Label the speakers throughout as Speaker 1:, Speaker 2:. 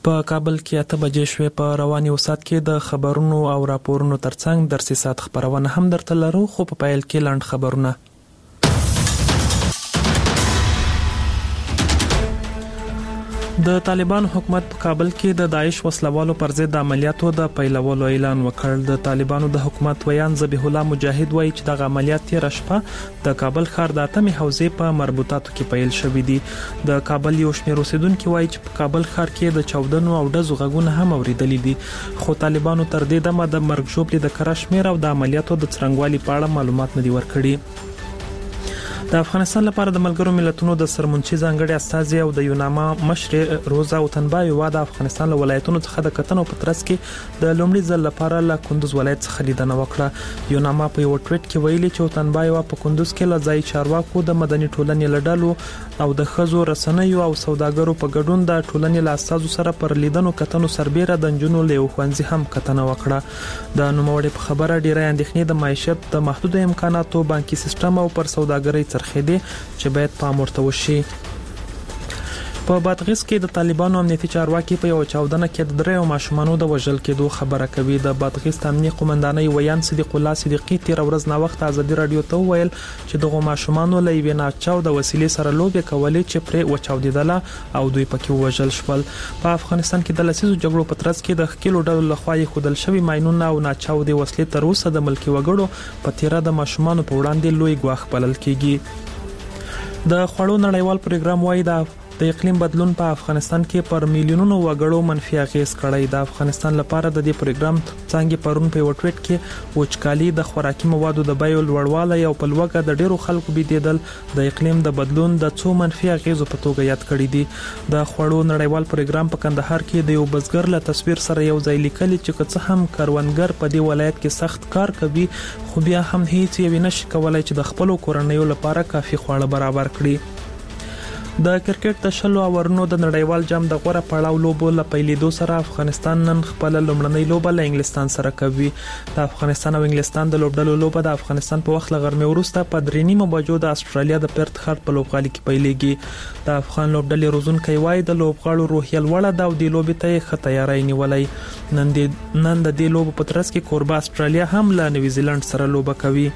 Speaker 1: په کابل کې 8 بجې شوې. په رواني وسات کې د خبرونو او راپورونو ترڅنګ درسي ساعت خبرونه هم درته لرو، خو په پیل کې لاند خبرونه. د طالبان حکومت په کابل کې د داعش وسلوالو پر ضد عملیاتو د پیلولو اعلان وکړ. د طالبانو د حکومت ویان ذبیح الله مجاهد وایي چې د عملیات تیر شپه د کابل ښار د اتمې حوزې په مربوطاتو کې پیل شوې دي. د کابل یو شمېر اوسیدونکو وایي چې په کابل ښار کې د چاودنو او ډزو غږونه هم اوریدلي دي، خو طالبانو تر دې دمه د مرګ ژوبلې د کره شمېر او د عملیاتو د څرنګوالي په اړه معلومات نه دي ورکړي. د افغانستان لپاره د ملګرو ملتونو د سرمنشي ځانګړي استازي او د یوناما مشر روزا اوتنبایو د افغانستان له ولایتونو څخه د کتنو په ترڅ کې د لومړي ځل لپاره له کندوز ولایت څخه لیدنه وکړه. یوناما په یو ټویټ کې ویلي چې اوتنبایو په کندوز کې له ځای چارواکو د مدني ټولنې لړلو او د خزو رسنیو او سوداګرو په ګډون د ټولنې له استازو سره پر لیدنو کتنو سربېره د نجونو له خوندزي هم کتنه وکړه. د نوموړي په خبره ډیره اندېښنې د معیشت د محدود امکاناتو، بانکي سیستم او پر سوداګرۍ څرخېدي چې باید پام ورته وشي. په بادغیس کې د طالبانو امنیتي چارواکي په یو چاودنه کې د 3 ماشومانو د وژل کېدو خبره کوي. د بادغیس امنیتي قومندانۍ ویان صدیق الله صدیقي تیر ورځ نا وخت ازادي رادیو ته ویل چې دغه ماشومانو له یوې ناچاو د وسیلې سره لوبې کولې چې پرې وچاودیدله او دوی پکې وژل شول. په افغانستان کې د لسیزو جګړو په ترڅ کې د خکلو ډلو لخوا خودل شوی ماينونه او ناچاو د وسلې تر اوسه د ملکی وګړو په تیره د ماشومانو په وړاندې لوی ګواښ بلل کیږي. د خوړو نړیوال پروګرام وايي د اقلیم بدلون په افغانستان کې پر میلیونونو وګړو منفي اغیز کړی. د افغانستان لپاره د دې پروګرام څنګه پرون په وټویټ کې وچکالي، د خوراکي موادو د بیو لوړوالی او په لوګه د ډیرو خلکو بيدیدل د اقلیم د بدلون د څو منفي اغیزو په توګه یاد کړی دي. د خوړو نړیوال پروګرام په کندهار کې د یو بزګر له تصویر سره یو ځای لیکلي چې څه هم کروندګر په دې ولایت کې سخت کار کوي، خو بیا هم هیڅ یو نشي کولای چې د خپل کورنیو لپاره کافي خواړه برابر کړي. د کرکټ د 10 اورونو د نړیوال جام د غوړه پړاو لوبو له پیلېدو سره افغانستان نن خپل لومړنۍ لوبه له انګلستان سره کوي. د افغانستان او انګلستان د لوبډلو لوبه د افغانستان په وخت لغرمه وروسته په 3:30 بجو د استرالیا د پرت ښار په لوبغالي کې پیلېږي. د افغان لوبډلې روزونکي وایي د لوبغاړو روحیه لوړه ده او د لوبې ته ښه تیاری نیولې. نن د دې لوبو په ترڅ کې کوربه استرالیا هم له نیوزیلند سره لوبه کوي.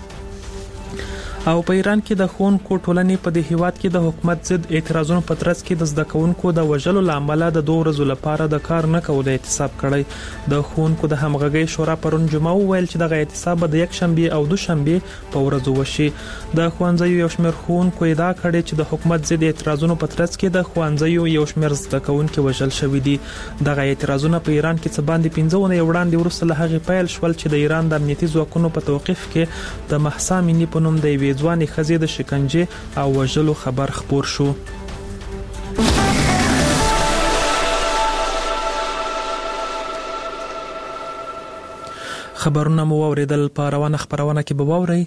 Speaker 1: او په ایران کې د ښوونکو ټولنې په دې هیواد کې د حکومت ضد اعتراضونو په ترڅ کې د زده کوونکو د وژلو لامل د 2 ورځې لپاره د کار نه کولو احتساب کړی. د ښوونکو د همغږي شورا پرون جمعه ویل چې د احتساب د یک شنبه او دوشنبه په ورځو وشي. د ښوونځیو یو شمېر ښوونکو ادعا کړې چې د حکومت ضد اعتراضونو په ترڅ کې د ښوونځیو یو شمېر زده کوونکو وژل شوی دي. دغه اعتراضونه په ایران کې څه باندې 15 ونې وړاندې ورسره له هغه پیل شول چې د ایران د امنیتي ځواکونو په توقيف کې د محسا مینی په نوم د ځواني خزې د شکنجه او وژلو خبر خبر شو. خبرونه مو اوریدل. په روانه خبرونه کې به واورئ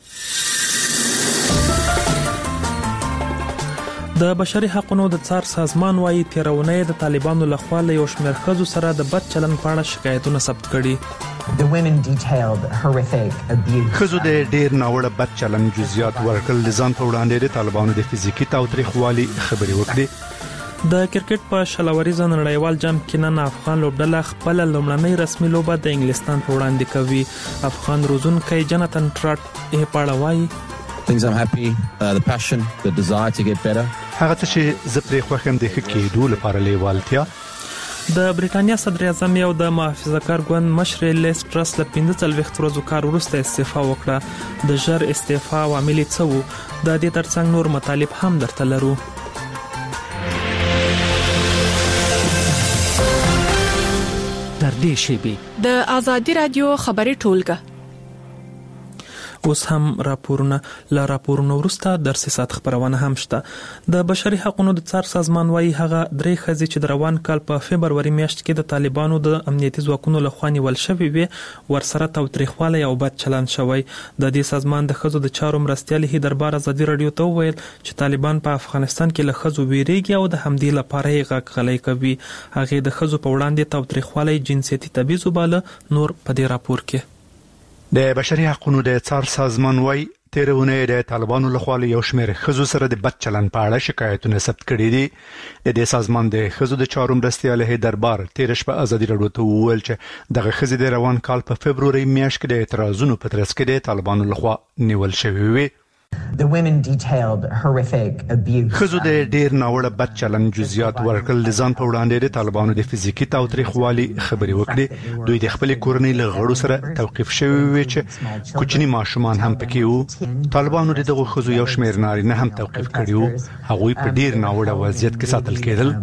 Speaker 1: د بشري حقوقو د څار سازمان وايي تیرونه د طالبانو لخوا له یو شمېر خزو سره د بد چلن په اړه شکایتونه ثبت کړي.
Speaker 2: The women detailed horrific abuse.
Speaker 3: خزو د ډیر ناوړه بد چلن جزئیات ورکړل. ځان په وړاندې د طالبانو د فزیکی تاوتریخوالي خبري وکړي.
Speaker 1: د کرکټ په شلوريزه نړیوال جام کې نن افغان لوبډله خپل لومړنۍ رسمي لوبه د انګلستان په وړاندې کوي. افغان روزونکي جناتن ټراټ یې پاړوي.
Speaker 4: Things I'm happy, the passion, the desire to get better.
Speaker 3: هغه څه چې زه پرې خوښم د ښه کېدو لپاره لیوالتیا.
Speaker 1: د بریټانیا صدر اعظم یو د محافظه‌کار ګوند مشر لیس ټرس له 15 ورځو کار وروسته استعفا وکړه. د ژر استعفا عوامل څه وو؟ د دې ترڅنګ نور مطالب هم درته لرو.
Speaker 5: در دې شیبه
Speaker 6: د آزادي رادیو خبري ټولګه
Speaker 1: اوس هم راپورونه ورسته درسي ساعت خبرونه هم شته. د بشري حقوقو د څار سازمان وايي هغه 3 خزې چې د روان کال په فبرवरी میاشت کې د طالبانو د امنیتي ځواکونو لخوا نیول شوې وي ورسره تاوتریخواله او بد چلند شوی. د دې سازمان د خزو د چارو مرستيال هیدربار ازادي رادیو ته ویل چې طالبان په افغانستان کې له خزو ویریږي او د همدې لپاره یې غږ غلې کوي. هغه د خزو په وړاندې تاوتریخواله جنسيتي تبعیض وباله. نور په دې راپور کې
Speaker 3: د بشري حقوقو د څار سازمان وايي تیرونه د طالبانو لخوا یو شمېر ښځو سره د بد چلند په اړه شکایتونه ثبت کړي دي. د دې سازمان د ښځو د چارو مرستیاله دربار تیر شپه ازادي راډیو ته وویل چې دغه ښځې د روان کال په فبروري میاشت کې د اعتراضونو په ترڅ کې د طالبانو لخوا نیول شوې وي.
Speaker 2: The women detailed horrific abuse.
Speaker 3: ښځو د ډیر ناوړه بد چلند جزئیات ورکړل د ځان په وړاندې د طالبانو د فزیکي تاوتریخوالي خبرې وکړي. دوی د خپل کورنۍ له غړو سره توقيف شوي وي چې کوچني ماشومان هم پکې وو. طالبانو دغه ښځو یو شمېر نارینه هم توقيف کړي وو. هغوی په ډیر ناوړه وضعیت کې ساتل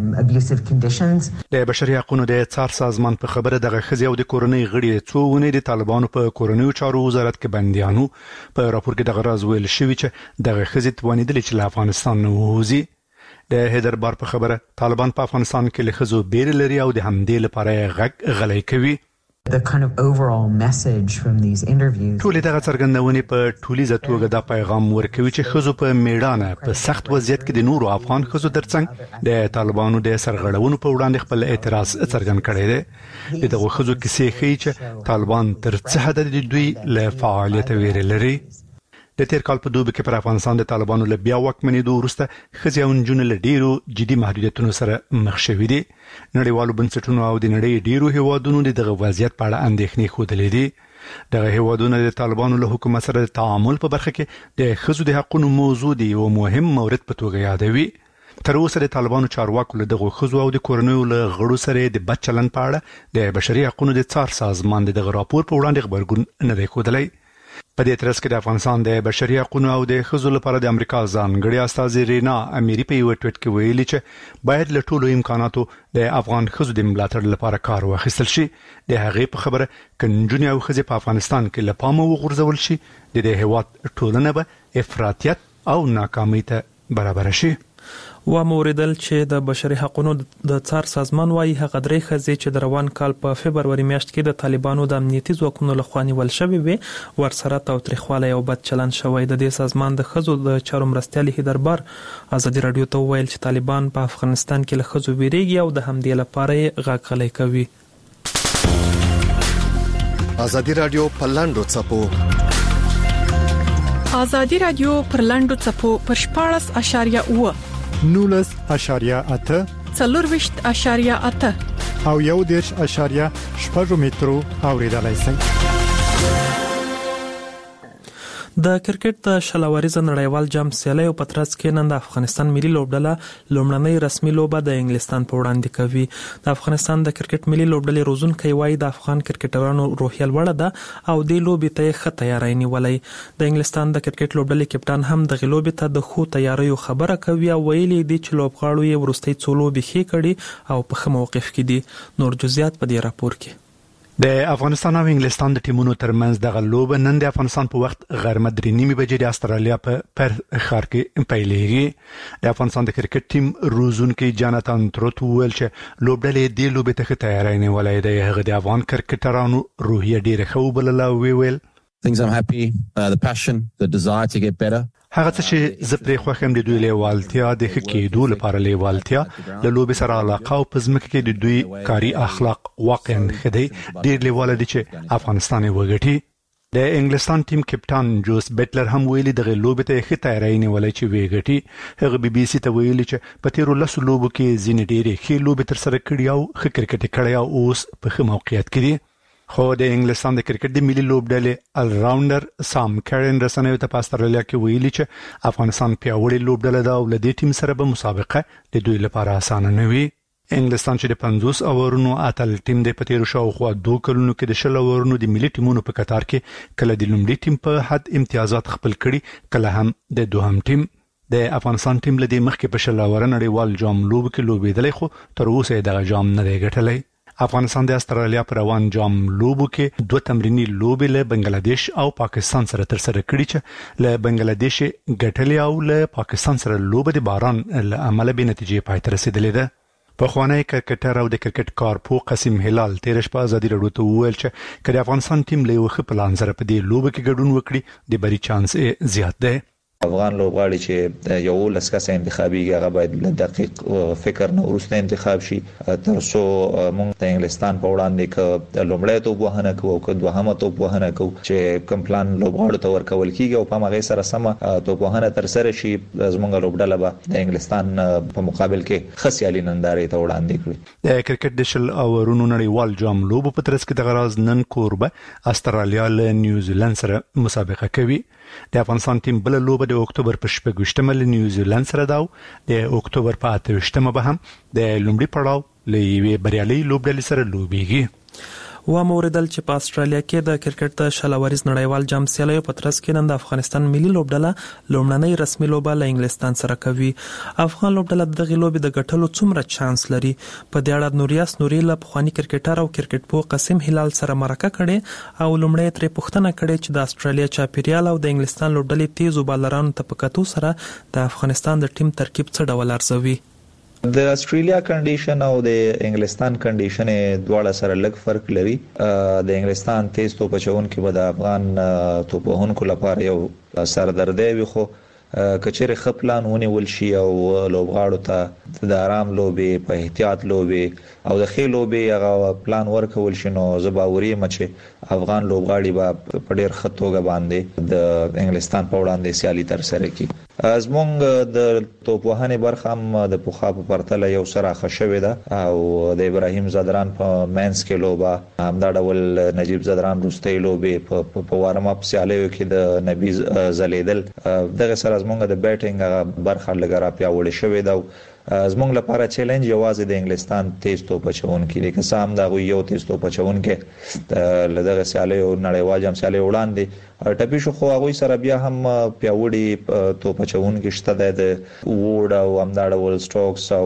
Speaker 3: کېدل. د بشري حقوقو د څار سازمان په خبره دغه ښځې او د کورنۍ غړي څو ونې د طالبانو په کورنۍ چارو وزارت کې بنديانو. په راپور کې دغه راز ویل شوی چې دغه ښځې توانیدلې چې له افغانستان نه ووځي. د هیدربار په خبره طالبان په افغانستان کې له ښځو بیر لري او د همدې لپاره غږ غلی کوي.
Speaker 2: The kind of overall message from these interviews.
Speaker 3: ټولې دغه څرګندونې په ټولیزه توګه د پیغام ورکوي چې ښځو په میړانه په سخت وضعیت کې د نورو افغان ښځو ترڅنګ د طالبانو د سرغړونو په وړاندې خپل اعتراض څرګند کړی دی. دغه ښځو کیسې ښیي چې طالبان تر څه حده د دوی له فعالیت ویره لري. د تیر کال په دوبي کې پر افغانستان د طالبانو له بیا واکمنېدو وروسته ښځې او نجونې له ډیرو جدي محدودیتونو سره مخ شوي دي. نړیوالو بنسټونو او د نړۍ ډیرو هیوادونو دغه وضعیت په اړه اندېښنې ښودلې دي. دغه هیوادونه د طالبانو له حکومت سره د تعامل په برخه کې د ښځو د حقوقو موضوع دی او مهم مورد په توګه یادوي. تر اوسه د طالبانو چارواکو له دغه ښځو او د کورنیو له غړو سره د بد چلند په اړه د بشري حقوقو د څار سازمان دغه راپور په وړاندې خبرګون نه دی ښودلی. په دې ترڅ کې د افغانستان د بشري حقوقو او د ښځو لپاره د امریکا ځانګړي استازي رینا اميري په یو ټویټ کې ویلي چې باید له ټولو امکاناتو د افغان ښځو د ملاتړ لپاره کار واخیستل شي. د هغې په خبره کنجونې او ښځې په افغانستان کې له پامه وغورځول شي د دې هیواد ټولنه به افراطیت او ناکامۍ ته برابر شي.
Speaker 1: و موریدل چې د بشري حقوقو د څار سازمان وايي هغه درې ښځې چې د روان کال په فبروري میاشت کې د طالبانو د امنیتي ځواکونو لخوا نیول شوې وي ورسره تاوتریخوالی او بد چلند شوی. د دې سازمان د ښځو د چارو مرستیالي هیدربار ازادي راډیو ته وویل چې طالبان په افغانستان کې له ښځو ویریږي او د همدې لپاره یې غږ غلی کوي.
Speaker 7: ازادي راډیو په لاندو څپو
Speaker 6: ازادي راډیو پر لاندو څپو پر 14.8
Speaker 8: 19.8
Speaker 6: 4.8
Speaker 8: او 1.8 مترو اوریدلای شئ.
Speaker 1: د کرکټ د شلوریزه نړیوال جام سیالیو په ترڅ کې نن د افغانستان ملي لوبډله لومړنۍ رسمي لوبه د انګلستان په وړاندې کوي. د افغانستان د کرکټ ملي لوبډلې روزونکي وايي د افغان کرکټرانو روحیه لوړه ده او د لوبې ته ښه تیاری نیولای. د انګلستان د کرکټ لوبډلې کپټان هم د لوبې ته د خو تیاریو خبره کوي او ویلي دي چې لوبغاړو یې ورستۍ څو لوبې ښې کړي او په ښه موقف کې دي. نور جزئیات په دې راپور کې.
Speaker 3: د افغانستان او انګلستان د ټیمونو ترمنځ دغه لوبه نن د افغانستان په وخت غرمه 3:30 بجې د استرالیا په پر ښار کې پیلېږي. د افغانستان د کرکټ ټیم روزونکي جاناتان تروت ویل چې لوبډلې د لوبې ته تیاری نیولای دی. هغه د افغان کرکټرانو روحیه ډیره ښه وبلله. ویل
Speaker 4: Things I'm happy, the passion, the desire to get better.
Speaker 3: هغه څه چې زه پرې خوښم د دوی لیوالتیا د ښه کېدو لپاره لیوالتیا له لوبې سره علاقه او په ځمکه کې د دوی کاري اخلاق واقعا ښه دی. ډېر لیواله دي چې افغانستان یې وګټي. د انګلستان ټیم کپټان جوس بیټلر هم ویلي دغه لوبې ته ښه تیاری نیولای چې وګټي. هغه بي بي سي ته ویلي چې په تیرو 10 لوبو کې ځینې ډېرې ښې لوبې تر سره کړې او ښه کرکټ کړی او اوس په ښه موقعیت کې دي. خو د انګلستان د کرکټ د ملي لوبډلې ال راونډر سام کارن رسنیو ته په استرالیا کې ویلي چې افغانستان پیاوړی لوبډله ده او له دې ټیم سره به مسابقه د دوی لپاره اسانه نه وي. انګلستان چې د 50 اورونو اتل ټیم د پتیرو شاوخوا 2 کلونو کې د 10 اورونو د ملي ټیمونو په قطار کې کله د لومړي ټیم په حد امتیازات خپل کړي کله هم د دوهم ټیم. د افغانستان ټیم له دې مخکې په 10 اور نړیوال جام لوب کې لوبېدلی خو تر اوسه دغه جام نه دی ګټلی. افغانستان د استرالیا پر روان جام لوبو کې 2 تمرینی لوبې له بنگلاديش او پاکستان سره تر سره کړي چې له بنگلاديش ګټلې او له پاکستان سره لوبه د باران له امله به نتیجې پای ته رسیدلې ده. په خوانی کرکټر او د کرکټ کارپو قاسم هلال تیر شپه ازادي راډیو ته وویل چې کله افغانستان ټیم له یو ښه پلان سره په دې لوبه کې ګډون وکړي د بری چانس زیات ده.
Speaker 9: افغان لوبغاړي چې یو لسکه انتخابي هغه باید دقیق فکر نه ورسته انتخاب شي تر څو موږ د انګلستان په وړاندې ک لومړی توپ وهنه کوو او ک دوهمه توپ وهنه کوو چې کوم پلان لوبغاړو ته ورکول کیږي او په هغه سره سم توپ وهنه تر سره شي زموږ لوبډله به د انګلستان په مقابل کې خسیالي نندارې ته وړاندې کړي.
Speaker 3: د کرکټ د شل اورونو نړیوال جام لوبو په ترڅ کې د غراز نن کوربه استرالیا له نیوزیلند سره مسابقه کوي. د افغانستان ټیم بل لوبه د اکتوبر په 28مه له نیوزیلند سره داو د اکتوبر په 28مه به هم د لومړي پړاو لې بریالي لوبډلې سره لوبيږي.
Speaker 1: و موردل چې په استرالیا کې د کرکټ د شلوریز نړیوال جام سیالیو په ترڅ کې نن د افغانستان ملي لوبډله لومړنۍ رسمي لوبه له انګلستان سره کوي. افغان لوبډله دغه لوبې د ګټلو څومره چانس لري؟ په دې اړه نوریاس نوري له پخوانی کرکټر او کرکټ پو قاسم هلال سره مرکه کړي او لومړی ترې پوښتنه کړي چې د استرالیا چاپیریال او د انګلستان لوبډلې تیزو بالرانو ته په کتو سره د افغانستان د ټیم ترکیب څه ډول ارزوي.
Speaker 9: د استرالیا کنډیشن او د انګلستان کنډیشن دواړه سره لږ فرق لري. د انګلستان تیز توپ چون کې به د افغان توپوهونکو لپاره یو سردردی وي خو کچېره خپلان ونیول شي او لوبغاړو ته د آرام لوبې په احتیاط لوبې او د خې لوبې هغه پلان ورکول شي نو زباوري مچ افغان لوبغاړي به په ډېر خطوګه باندې د انګلستان په وړاندې سیالي تر سره کوي. زمونږ د توپوهنې برخه هم د پوخا په پرتله یو سره خښوي ده او د ابراهیم زدران په مینس کې لوبه همدا ډول نجیب زدران روستي لوبې په وارم اپ سیالیو کې د نبی زلیدل دغه سره زمونږ د بیټینګ برخه لګرا پیاوړې شوې ده. زمونږ لپاره چیلنج یوازې د انګلستان تیز توپ چون کې د قسم دا یو تیز توپ چون کې لدغه سیالیو نړیوال جام سیالیو وړاندې ټپي شو خو هغه سره بیا هم پیاوړي توپ چون کې شته د ووډ او همدا ډول سټوکس او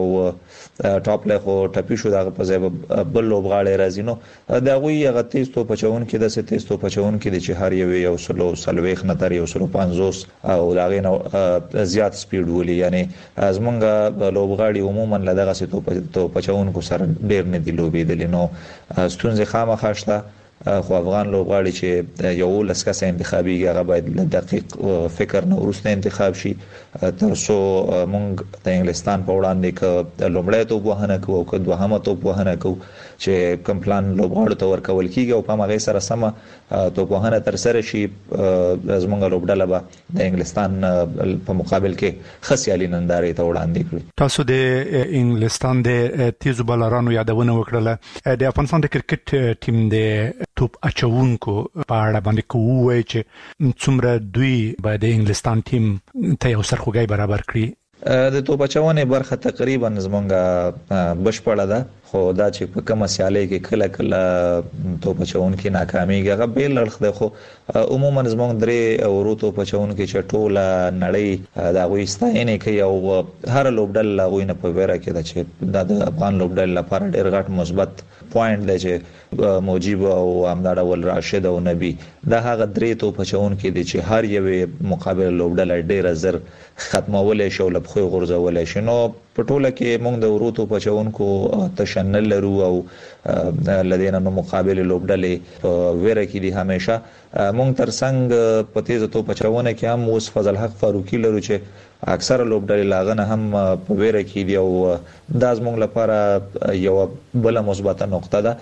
Speaker 9: ټاپ له خو ټپي شو دغه په ځای بل لوبغاړي راځي نو دا غوي هغه تیز توپ چون کې د تیز توپ چون کې د چې هر یو سلو سلويخ نتر یو سلو 50 او دغه نو زیات سپیډ ولي یعنی زمونږ لوبغاړي عموما لدغه توپ چون کو سره ډیر نه دی لوبېدل نو ستونزې خامخا شته. خو افغان لوبغاړي چې یو لسکه انتخابي هغه باید دقیق فکر نه ورسته انتخاب شي تر څو موږ د انګلستان په وړاندې ک لومړی توپ وهنه کوو او ک دوهمه توپ وهنه کوو چې کوم پلان لوبغاړو ته ورکول کیږي او په هغه سره سم توپ وهنه تر سره شي زمونږ لوبډله به د انګلستان په مقابل کې خسیالي نندارې ته وړاندې کړي.
Speaker 3: تاسو د انګلستان د تیزو بالرانو یادونه وکړه. د افغانستان د کرکټ ټیم د توپ اچونکو په اړه باندې کوی چې څومره دوی به د انګلستان ټیم ته یو سرخوږی برابر کړي.
Speaker 9: د توپ اچونې برخه تقریبا زمونږه بشپړه ده خو دا چې په کومه سیالي کې کله کله توپ اچونکي ناکاميږي هغه بیل لړخ ده خو عموما زمونږ درې ورو توپ اچونکي چې ټوله نړۍ دا غوي ستاینه کوي او هر لوبډل غوي نه په ویره کې ده چې د افغان لوبډل لپاره ډېر غټ مثبت پوینټ دی چې موجب او همدا ډول راشد او نبی دا هغه درې توپ اچونکي دي چې هر یو مقابل لوبډل ډېر زر ختمولې شو لبخوي غورځولې شي. نو په ټوله کې موږ د ورو توپ اچونکو تشنل لرو او لدينا نو مقابل لوبډلې په ویره کې دي همیشه. موږ ترڅنګ په تیز توپ اچونه کې هم اوس فضل حق فاروقي لرو چې اکثر لوبډلې لاغنه هم په ویره کې دي او دا زموږ لپاره یو بل مثبت نقطه ده.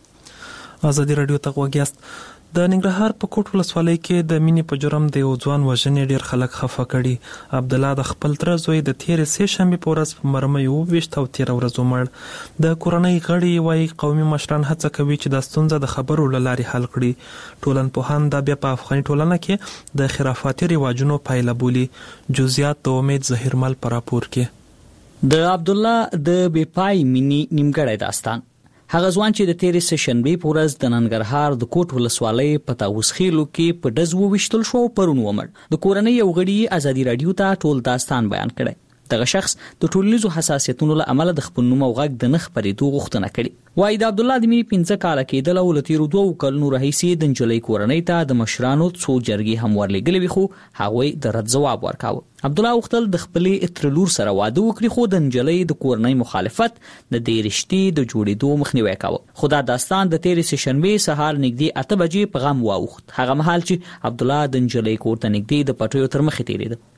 Speaker 1: ازادي رادیو ته وګیاست. د ننګرهار په کوټ ولسوالۍ کې د مینې په جرم د یو ځوان وژنې ډیر خلک خفه کړي. عبد الله د خپل تر زوی د تیرې سه شنبه په ورځ په مرمۍ وويشت او تیر ورځ مړ. د کورنۍ غړي وايي قومي مشران هڅه کوي چې د ستونزې د خبرو لاري حل کړي. ټولنپوهان دا بیا په افغاني ټولنه کې د خرافاتي رواجونو پایله بولي. جزئیات د امید ظهیرمل پر راپور کې.
Speaker 5: د عبد الله د بپای مینی نیمګړی داستان هغه ځوان چې د تیرې سه شنبه په ورځ د ننګرهار د کوټ ولسوالۍ په تاوسخیلو کې په ډز وويشتل شو پرون ومړ. د کورنۍ یو غړي ازادي رادیو ته ټول داستان بیان کړي. دغه شخص د ټولنیزو حساسیتونو له امله د خپل نوم او غږ د نخ پرېدو غوښتنه کړې. وایي د عبد الله د مینې 15 کاله کېدل او لتیرو 2 کلونو راهیسې د نجلۍ کورنۍ ته د مشرانو څو جرګې هم ورلېږلې وي خو هغوی د رد ځواب ورکاوه. عبد الله وختل د خپلې اترلور سره واده وکړي خو د نجلۍ د کورنۍ مخالفت د دې رشتې د جوړېدو مخنیوي کاوه. خو دا داستان د تیرې سه شنبه سهار نږدې 8 بجې په غم واوښت. هغه مهال چې عبد الله د نجلۍ کور ته نږدې د پټیو تر مخې تیرېده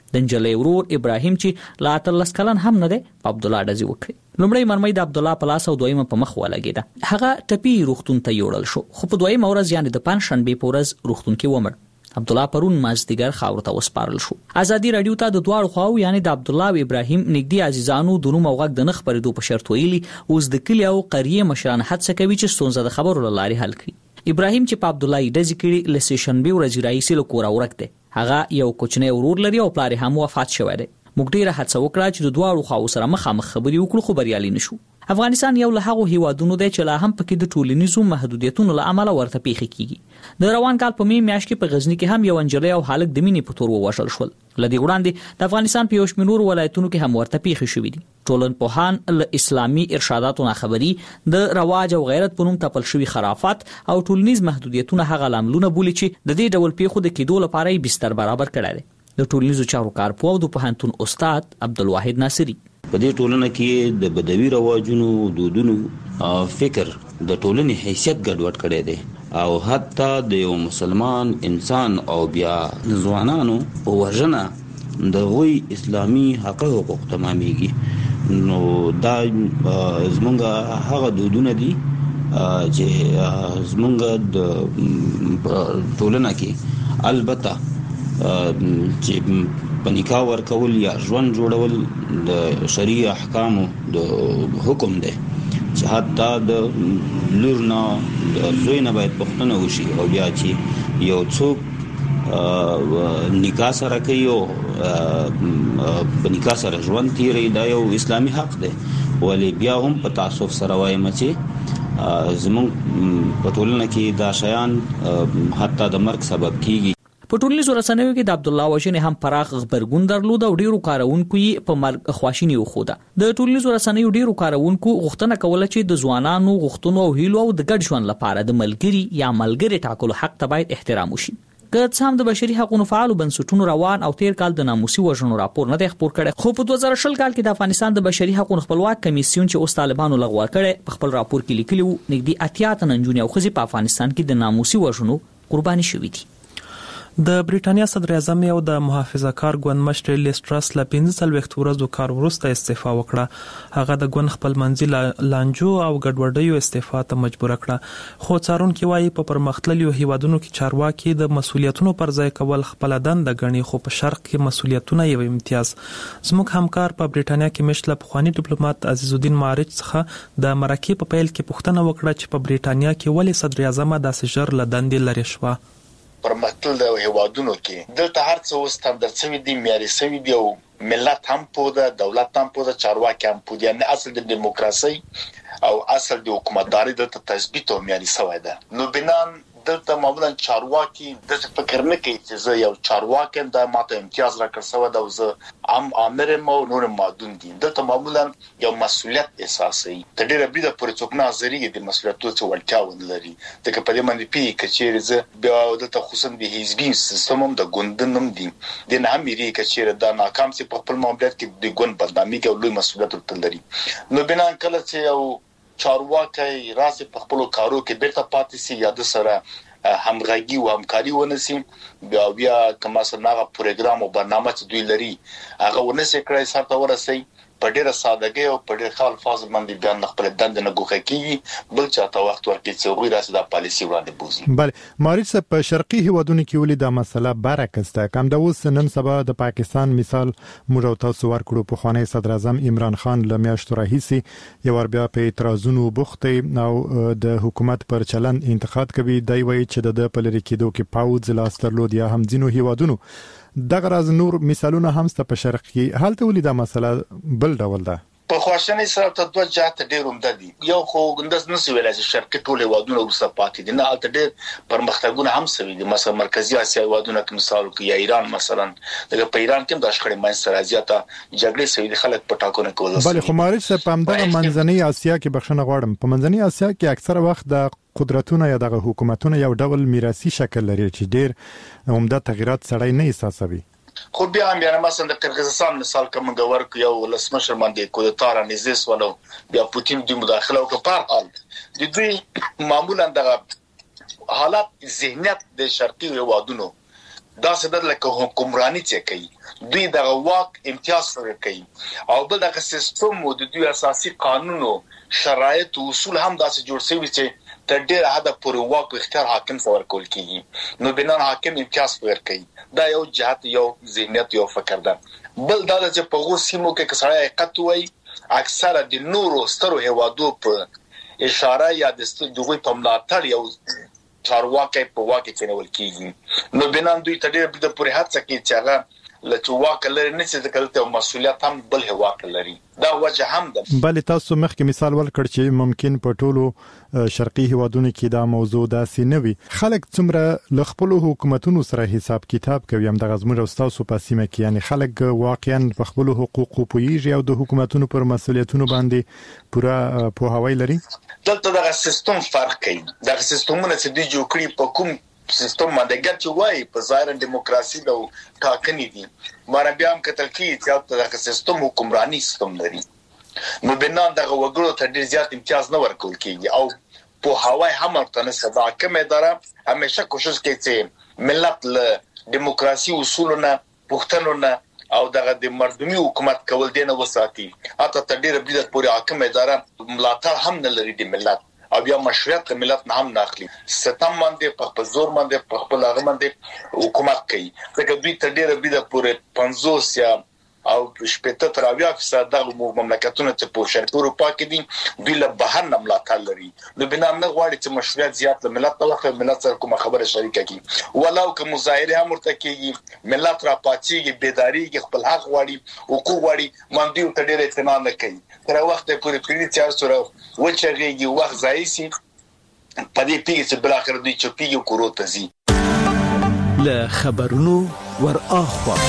Speaker 5: د نجلۍ ورور ابراهیم چې لا 13 کلن هم نه دی په عبد الله ډزې وکړي. لومړی مرمۍ د عبد الله په لاس او دویمه په مخ ولګېده. هغه ټپي روغتون ته یوړل شو خو په دویمه ورځ یعنی د پنځشنبې په ورځ روغتون کې ومړ. عبد الله پرون مازدیګر خاور ته وسپارل شو. ازادي رادیو ته د دواړو خواو یعنی د عبد الله او ابراهیم نږدې عزیزانو د نوم او غږ د نخ پرېدو په شرط ویلي اوس د کلی او قریه مشران هڅه کوي چې ستونزه د خبرو لارې حل کړي. ابراهیم چې په عبد الله ډزې کړي له سیشنبې ورځې راهیسې له کوره ورک دی. هغه یو کوچنی ورور لري او پلار هم وفات شوی دی. موږ ډیره هڅه وکړه چې د دواړو خواو سره مخامخ خبرې وکړو خو بریالي نشو. افغانستان یو له هغو هیوادونو دی چې لا هم پکې د ټولنیزو محدودیتونو له امله ورته پیښې کیږي. د روان کال په میاشت کې په غزنی کې هم یو انجلۍ او هلک د مینې په تور ووژل شول. لدې وړاندې د افغانستان په یو شمېر ولایتونو کې هم ورته پیښې شوې دي. ټولنپوهان له اسلامي ارشاداتو نه خبري د رواج او غیرت په نوم تپل شوي خرافات او ټولنیز محدودیتونه هغه لاملونه بولي چې د دې ډول پیښو د کېدو لپاره یې بستر برابر کړی دی. د ټولنیزو چارو کارپوه او د پوهنتون استاد عبدالواحد ناصري
Speaker 10: په دې ټولنه کې د بدوي رواجونو دودونو فکر د ټولنې حیثیت ګډوډ کړی دی او حتی د یو مسلمان انسان او بیا ځوانانو وژنه د غوی اسلامي حقوق تمامېږي. نو دا زمونږ هغه دودونه دي چې زمونږ د ټولنه کې البته چې په نکاح ورکول یا ژوند جوړول د شریعه احکامو د حکم دی چې حتی د لور نه د زوی نه باید پوښتنه وشي او بیا چې یو څوک نکاح سره کوي او په نکاح سره ژوند تیری دا یو اسلامي حق دی. ولی بیا هم په تعصب سره وایم چې زمونږ په ټولنه کې دا شیان حتی د مرګ سبب کیږي.
Speaker 5: په ټولنیزو رسنیو کې د عبد الله وژنې هم پراخ خبرګون درلود او ډیرو کارونکو یې په مرګ خواشیني وښوده. د ټولنیزو رسنیو ډیرو کارونکو غوښتنه کوله چې د ځوانانو غوښتنو او هیلو او د ګډ ژوند لپاره د ملګری یا ملګری ټاکلو حق ته باید احترام وشي. که څه هم د بشري حقوقو فعالو بنسټونو روان او تیر کال د ناموسي وژنو راپور نه دی خپور کړی خو په 2020 کال کې د افغانستان د بشري حقوقو خپلواک کمیسیون چې اوس طالبانو لغوه کړی په خپل راپور کې لیکلی وو نږدې 80 تن نجونې او ښځې په افغانستان کې د ناموسي وژنو قرباني شوې دي.
Speaker 1: د بریټانیا صدر اعظم او د محافظه کار ګوند مشر لیز ټرس له 15 ورځو کار وروسته استعفا وکړه. هغه د ګوند خپلمنځي لانجو او ګډوډیو استعفا ته مجبور کړه. خو څارونکو وايي په پرمختللو هیوادونو کې چارواکي د مسولیتونو پر ځای کول خپل دنده غني خو په شرق کې مسولیتونه یو امتیاز. زموږ همکار په بریټانیا کې مشله پخوانی ډیپلوماټ عزیز الدین معرج څخه د مرکې په پیل کې پوښتنه وکړه چې په بریټانیا کې ولې صدر اعظم داسې ژر له دندې لرې شو.
Speaker 11: پرمختللو هیوادونو کې دلته هر څه وستاندر شوی دی معیاري شوی دی او ملت هم پوده دولت هم پوده چارواکي هم پوده یعنی اصل د دیموکراسي او اصل د حکومتداري د تثبیت او معیاري شوی ده. نو بنان دلته معمولا چارواکي د فکر نه کوي چې زه یو چارواکي د ماته امتیاز راکړسو دا زه عام امر مو نور مادون دي. دلته معمولا یو مسولیت اساسي د ډیره بده پرې څوک نظری د مسولیتو څه ولټا ولري د کپدې باندې پی کچېر زه بیا دلته خصوصا د حزبي سیستم د ګوندنم دي د نه مېری کچېر د ناکام سي په خپل معاملات کې د ګوند بدنامي کې لوی مسولیت تلري. نو بنا کله چې یو چارواکي راځي په خپل کارو کې بیرته پاتې سي یا د سره همغږي او همکاري ونسي بیا کومه سره پروګرام او برنامه چې دوی لري هغه ونسي کړی سره ورسي په ډیره سادهګي او په ډیره خال فاز باندې بیان خپل دند نه ګوخه کیږي بل چاته وخت ورکړي چې غوړي راسي د پالیسي وړاندې بوزي.
Speaker 8: بله مارچ په شرقي هیوادونو کې ولې د مسله برعکس ده. کوم د اوس نن سبا د پاکستان مثال موږ تاسو ورکړو په خوانی صدر اعظم عمران خان له میاشتو راهیسي یو بیا په اعتراضونو بوخته او د حکومت پر چلن انتقاد کوي. دی وایي چې د پلری کېدو کې پاوځ لاس درلود یا هم ځینو هیوادونو دغه راز نور مثالونه هم ست په شرق کې حالت ولې د مسله بل ډول ده.
Speaker 11: په خواشنۍ سره ته دوه جهات ډېر عمده دي. یو خو ګندس نسوي ویلای چې شرقي ټول هیوادونه ورسره پاتې دي نه الته ډېر پرمختګونه هم سوي دي. مثلا مرکزی اسیا هیوادونه کې مثال کې یا ایران مثلا دغه په ایران کې د اشخړې منځ سره زیاته جګړې سوي دي خلک په ټاکنو کې ولسي.
Speaker 8: بل خو مارچ په همدغه منځنۍ اسیا کې بخښنه غواړم په منځنۍ اسیا کې اکثر وخت د قدرتونه یا د حکومتونو یو ډول میراثي شکل لري چې ډېر عمده تغیرات سړی نه احساسوي.
Speaker 11: خو بیا هم یعنی مثلا د قرغیزستان مثال کوم غورک یو لسمشر باندې کودتا نيزیس ولو بیا پوتین د مداخله او په حال د دوی معمولا د حالات ذهنیت د شرقي هیوادونو دا څه د لکه حکمرانی چې کوي دوی د واک امتیاز ورکوي او بل دغه سیستم او د دوی اساسي قانون او شرایط او اصول هم داسې جوړ شوی چې تر ډیره حد پورې واک اختیار حاکم څور کول کیږي نو بنان حاکم امتیاز ورکوي دا یو جهت یو ذهنیت یو فکر ده بل دا چې په غو سیمو کې کسړی حقیقت وای اکثره د نورو سترو هوادو په اشاره یا د دوی په ملاتړ یو چارواکي په واکه کې نول کیږي نو بنان دوی ته ډیره د پورې هڅه کوي چې هغه لته واکه لري نه چې دلته مسولیت هم بل هواک لري دا وجه هم ده
Speaker 8: بل تاسو مخکې مثال ورکړ چې ممکن په ټولو شرقي هوادونو کې دا موضوع داسې نه وي خلک څومره ل خپل حکومتونو سره حساب کتاب کوي هم د غزمر او تاسو په سیمه کې یعنی خلک واقعا په خپل حقوقو پویږي او د حکومتونو پر مسولیتونو باندې پوره پوهاوی لري
Speaker 11: دلته دغه سیستم فرق کوي دغه سیستمونه چې د جوړ کړي په کوم سیستم باندې ګټ وای په ظاهر دیموکراسي د ټاکنې دي مار بیا هم کتل کی چې دغه سیستم حکمرانی سیستم لري نو بنان دغه وګړو ته ډیر زیات امتیاز نه ورکول کیږي او په هواي هم تر صدا کوم اداره همیشه کوشش کوي چې ملت له دیموکراسي اصولونه پښتنونه او دغه د مردمي حکومت کول دینه وساتي اته تر ډیره بلد پورې حاکم اداره ملاتړ هم نه لري د ملت او بیا مشروعیت ملت نه هم ناخلي ستم باندې په زور باندې په خپل هغه باندې حکومت کوي ځکه دوی تر ډیره بده پورې 50 یا او شپږ تر 80% د مملکتونو ته په شرق اروپا کې دي دوی له بهر نه ملاتړ لري نو بنا نه غواړي چې مشروعیت زیات له ملت ته ملت سره کومه خبره شریکه کی ولو که مظاهره هم ورته کیږي ملت را پاتېږي بیداریږي خپل حق غواړي حقوق غواړي باندې ته ډیره اعتماد نه کوي تر وخت پورې پیری چې سره وچرېږي وخت ځای سي په دې پیږي چې بل اخر دوی چپیږي کورو ته زی
Speaker 12: له خبرونو ور اخوا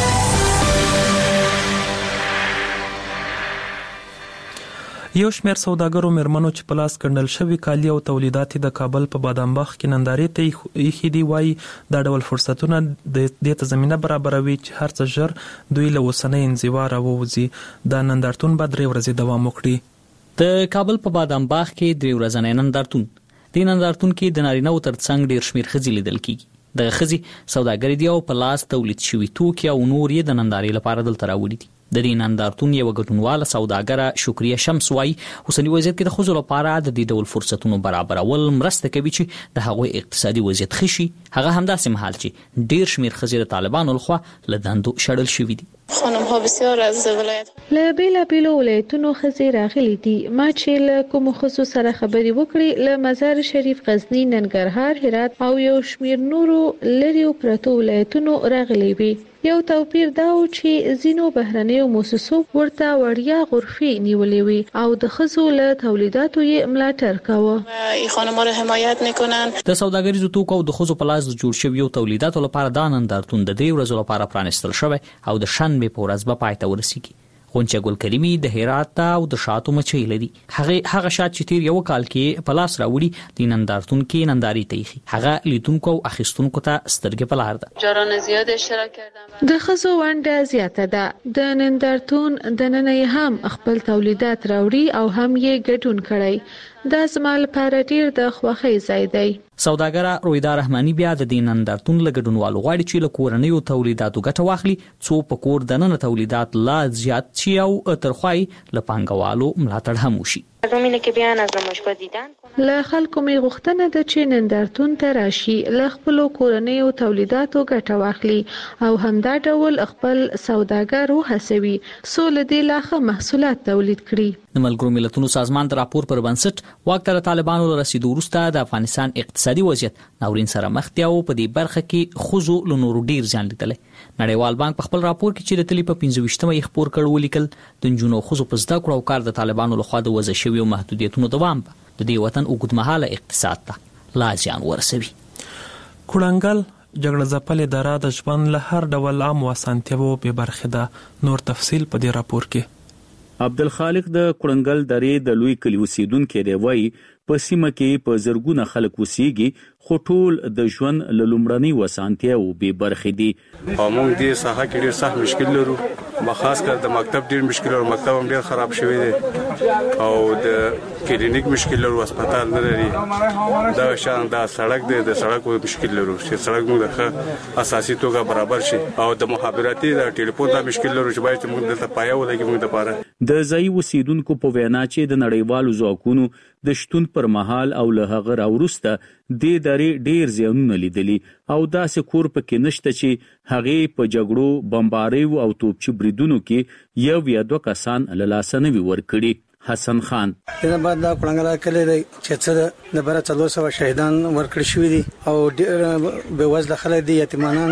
Speaker 1: یو شمېر سوداګرو مېرمنو چې په لاس ګڼل شوي کالي او تولیدات د کابل په بادامباغ کې نندارې ته ایښي دي وایي دا ډول فرصتونه دې ته زمینه برابروي چې هر څه ژر دوی له اوسنۍ انزوا راووځي دا نندارتون به 3 ورځې دوام وکړي
Speaker 5: د کابل په بادامباغ کې 3 ورځې نندارتون د نندارتون کې د نارینه او ترڅنګ ډیر شمیر ښځې لیدل کیږي د ښځې سوداګري دی او په لاس تولید شوي توکي او نور یې د نندارې لپاره دلته راوړي دي د دې نندارتون یو ګډونواله سوداګره شکریه شمس وايي اوسنی وضعیت کې د ښځو لپاره د دې ډول فرصتونو برابرول مرسته کوي چې د هغوی اقتصادي وضعیت ښه شي هغه همداسې مهال چې ډیر شمیر ښځې د طالبانو لخوا له دندو شړل شوي دي
Speaker 13: خانم‌ها بسیار از ولایت له بیلابیلو ولایتونو ښځې راغلي دي ما چې له کومو ښځو سره خبرې وکړې له مزار شریف غزنی ننګرهار هرات او یو شمیر نورو لري پرتو ولایتونو راغلي وي یو توپیر دا و چې زینو بهرنیو مؤسسو ورته وړیا غرفې نیولې وي او د ښځو له تولیداتو یې ملاتړ کاوه
Speaker 14: این خانم‌ها را حمایت میکنن
Speaker 5: د سوداګریزو توکو او د ښځو په لاس جوړ شویو تولیداتو لپاره دا نندارتون د 3 ورځو لپاره پرانیستل شوی او د شنبې په ورځ به پای ته ورسیږي غونچه ګل کریمي د هرات او د شاتو مچۍ لري هغه شات چې تیر یو کال کې په لاس راوړي د نندارتون کې ننداري تېخي هغه لیدونکو او اخیستونکو ته سترګې په لار ده
Speaker 14: جاران زیات اشتراک کردم
Speaker 13: د ښځو ونډه زیاته ده د نندارتون د نن هم خپل تولیدات راوړي او هم یې ګډون کړي دا زما لپاره ډیر د خوښۍ ځای دی
Speaker 5: سوداګره رویدا رحماني بیا د دې نندارتون له ګډونوالو غواړي چې له کورنیو تولیداتو ګټه واخلي څو په کور دننه تولیدات لا زیات شي او ترخوای له پانګوالو ملاتړ هم وشي
Speaker 13: له خلکو می غوښتنه ده چې نندارتون ته راشي له خپل کورنیو تولیداتو ګټه واخلي او همدا ډول خپل سوداګر وهڅوي څو له دې لاخه محصولات تولید کړي
Speaker 5: د ملګرو ملتونو سازمان د راپور پر بنسټ واک ته طالبانو رسیدو وروسته د افغانستان اقتصادي وضعیت ناورین سره مخ دی او په دې برخه کې خزو له نورو ډیر ځان لیدل نړیوال بانک په خپل راپور کې چې د تلی په 25مه یې خبر کړ ولیکل د جنونو خزو په زده کړو او کار د طالبانو لخوا د وضع شوی او محدودیتونو دوام د دې وطن اوږدمهاله اقتصاد ته لا زیان ورسوي
Speaker 1: کړنګل جګړه ځپلې دره د ژوند له هر ډول عام وسانتیاو به برخه ده نور تفصیل په دې راپور کې
Speaker 15: عبدالخالق د کړنګل درې د لوی کلی اوسیدونکو دی وایي په سیمه کې په زرګونه خلک اوسېږي خو ټول د ژوند له لومړنۍ وسانتیاو بې برخې دي.
Speaker 16: موږ دې ساحه کې ډېر سخت مشکل لرو، خاص کر د مکتب ډېر مشکل لرو، مکتب هم ډېر خراب شوی دی او د کلینیک مشکل لرو، هسپتال نه لري، دا شان دا سړک دی، د سړک مشکل لرو چې سړک موږ د اساسي توګه برابر شي او د مخابراتي د ټلیفون دا مشکل لرو چې باید موږ دلته پایه ولګي موږ لپاره.
Speaker 15: د ځای اوسیدونکو په وینا چې د نړیوالو ځواکونو د شتون پر مهال او له هغه راوروسته د درې ډیر زیانونه لیدلي او داسې کور پکې نشته چې هغه په جګړو، بمباریو او توپچي بریدونو کې یو یا دوه کسان له لاسه نه وي ورکړي. حسن خان
Speaker 17: دنه بعد دا کړنګلا کلی دی چې څه د بره 400 شهیدان ورکړي شوی دي او ډېر به وزله خلک دي، یتیمانان،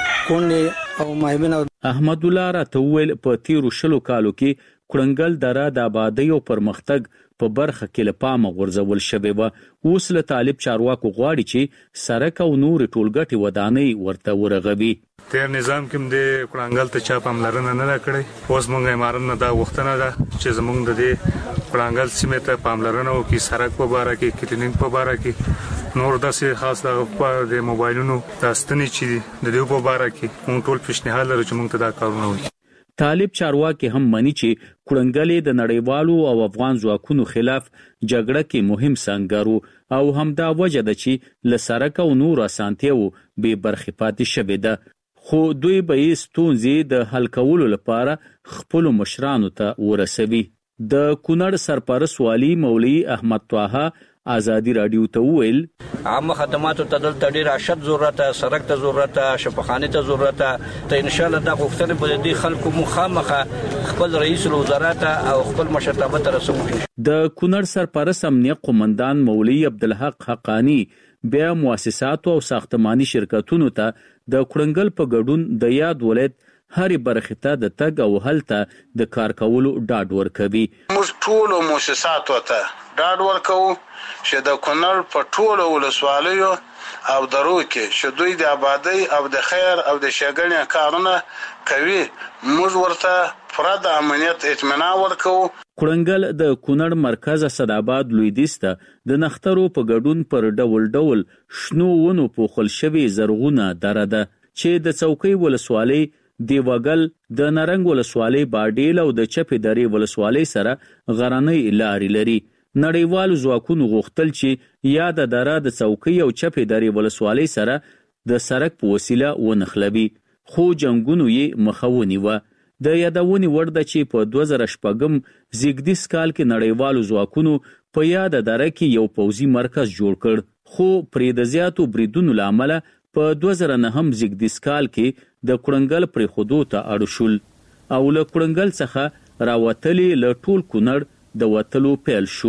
Speaker 17: کونډې او مایمن.
Speaker 15: احمد الله راته وویل په تیرو 20 کالو کې کړنګل دره د آبادی او پرمختګ په برخه کې له پامه غورځول شوی و. اوس له طالب چارواکو غواړي چې سرک او نور ټولګټي ودانۍ ورته ورغوي.
Speaker 16: تیر نظام کې د کړنګل ته چا پاملرنه نه کړې، اوس موږ امارن دا وختونه ده چې زموږ د دې کړنګل سیمه ته پاملرنه وکړي، سرک په باره کې، کلینیک په باره کې، نور داسې خاص د موبایلونو د ستنې چې د دې په باره کې موږ ټول پیشنهاد لرو چې موږ ته دا کارونه وکړي.
Speaker 15: طالب چارواکي هم مني چې کړنګلې د نړیوالو او افغان ځواکونو خلاف جګړه کې مهم سنگرو او همدا وجه ده چې له سرک او نور اسانتیاو بې برخې پاتې شوې ده، خو دوی به یې ستونزې د حل کولو لپاره خپلو مشرانو ته ورسوي. د کونړ سرپرست والي مولوي احمد طه آزادی رادیو ته وویل
Speaker 18: عامه خدماتو ته دلته ډیر اشد ضرورت، سرک ته ضرورت، شفاخانه ته ضرورت ته ان شاء الله دا غوښتنه به د خلکو مخامخه خپل رئیس الوزرا او خپل مشرتابه ته رسوي.
Speaker 15: د کونړ سرپرست امنیه قومندان مولوي عبدالحق حقانی بیا مؤسسات او ساختماني شرکتونو ته د کړنګل په ګډون د یاد ولایت هرې برخې ته د تګ او هلته د کار کولو ډاډ ورکوي.
Speaker 19: موږ ټولو مؤسساتو ته ډاډ ورکوو چې د کونړ په ټولو ولسوالیو او درو کې چې دوی د آبادی او د خیر او د ښېګڼې کارونه کوي، موږ ورته پوره د امنیت اطمینان ورکوو.
Speaker 15: کړنګل د کونړ مرکز اسداباد لویدیځ ته د نخترو په ګډون پر ډول ډول شنو ونو پوښل شوي زرغونه دره ده چې د څوکۍ ولسوالۍ، دیوګل، د نرنګ ولسوالۍ باډیل او د چپې درې ولسوالۍ سره غرنۍ لارې لري. نړیوالو ځواکونو غوښتل چې یا د دره د څوکۍ او چپې درې ولسوالۍ سره د سرک په وسیله ونښلوي، خو جنګونو یې مخه ونیوه. د یادونې وړ ده چې په 2006 زیږدیز کال کې نړیوالو ځواکونو په یاد دره کې یو پوځي مرکز جوړ کړ، خو پرې د زیاتو بریدونو له امله په 2009 زیږدیز کال کې د کړنګل پرېښودو ته اړ شول او له کړنګل څخه راوتلې له ټول کونړ د وتلو پیل شو.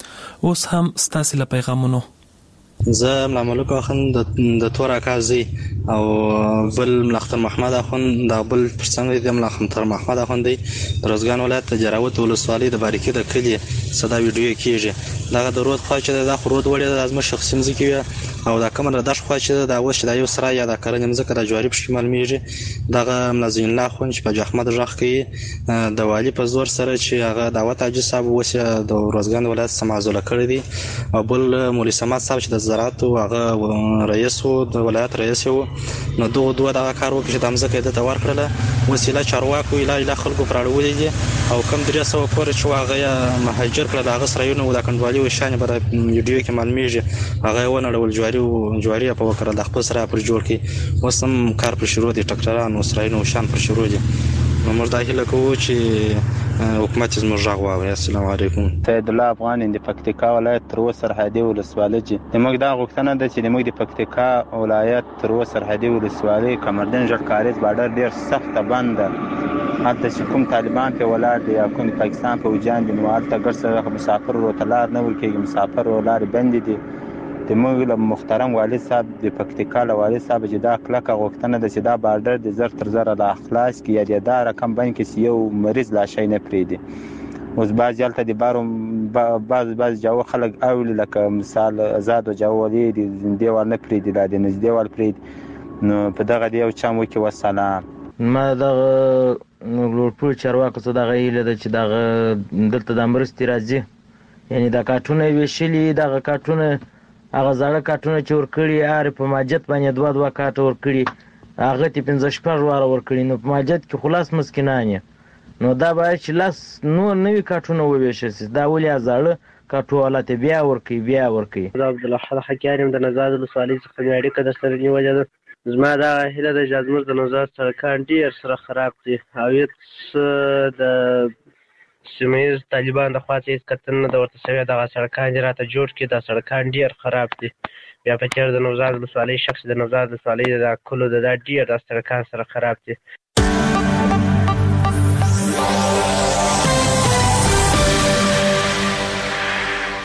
Speaker 1: اوس هم ستاسو له پیغامونو
Speaker 20: زه ملا ملک اخوند د تور اکازي او بل ملختر محمد اخوند د بل پرڅنګ د ملختر محمد اخوند دی روزګان ولایت جراوت ولسوالۍ د باریکي د کلی صدا ویډیو کیږي دا د رود خو چې د خرود وړي د ازمه شخصي مزکی او دا کومه د خو چې د اوس د یو سره یا د کارن مزکه د جواری په شمال میږي دغه ملازم الله خو چې په احمد رخ کې د والی په زور سره چې هغه دعوت اجي صاحب وسه د روزګان ولایت سمازوله کړی دی او بل مولوی سمات صاحب چې د زراعت او هغه رئیس او د ولایت رئیس وو نو دوه دغه کار وکړي چې د مزکه د تور کړله وسیله چارواکو اله خلکو پراړولې دي او کم 300 کور چې هغه مهاجر کړل هغه سره یو د کنډوالي وشانه بر ویډیو کې معلومیږي هغه ونړول جواری په وکړه د خپل سره پر جوړ کې وسم کار پر شروع دي ټکټرانو اسرائیل شان پر شروع دي نو موږ دا هیله کوو چې حکومت زموږ غږ واوري. السلام علیکم.
Speaker 21: سید الله افغان د پکتیکا ولایت تر اوسه سرحدي ولسوالۍ چې موږ دا غوښتنه ده چې موږ د پکتیکا ولایت تر اوسه سرحدي ولسوالۍ کمردن ژړ کاریز بارډر ډیر سخت بند حتی چې کوم طالبان په ولاړ دي یا کوم پاکستان په وجان دي نو هلته ګرځي مسافر ورتلار نه ورکیږي مسافر ولار بند دي د موږ محترم والي صاحب د پکتیکا والي صاحب چې دا کلکه غوښتنه ده چې دا بارډر د زر تر زر لا اخلاص کی یا دا رقم باندې کې یو مریض لا شي نه پریدي اوس باز یالته د بارو باز جاو خلک اول لکه مثال آزاد جاولي د دیوال نه پریدي د نږدې دیوال پرید نو په دغه دی او چا مو کې وسلام
Speaker 22: ما دغه
Speaker 2: ټول چارواکو څخه دغه هیله ده چې دغه دلته د مرستې راځي، یعنی دا کارټونه ویشلي، دغه کارټونه هغه زاړه کارټونه چې ورکړي هر په ماجت باندې 2 کارټه ورکړي، هغه ته 15 واره ورکړي، نو په ماجت کې خلاص مسکینان نو دا باید چې لاس نور نوي کارټونه وویشل شي. دا ولې زاړه کارټو حالت بیا ورکړي.
Speaker 22: دا عبدالحد حکیاریم د نوزاد ولسوالۍ څخه مې اړیکه درسره نیولې ده. زما دا هیله ده چې زموږ د نوزاد سړکان ډېر سره خراب دي او هېڅ د سیمه ییز طالبان د خوا څخه هېڅ کتنه نه ده ورته شوې. دغه سړکان دې راته جوړ کړي، دا سړکان ډېر خراب دي. بیا په تېر د نوزاد ولسوالۍ شخص د نوزاد ولسوالۍ د کلو د دا ډېر دا سړکان سره خراب دي.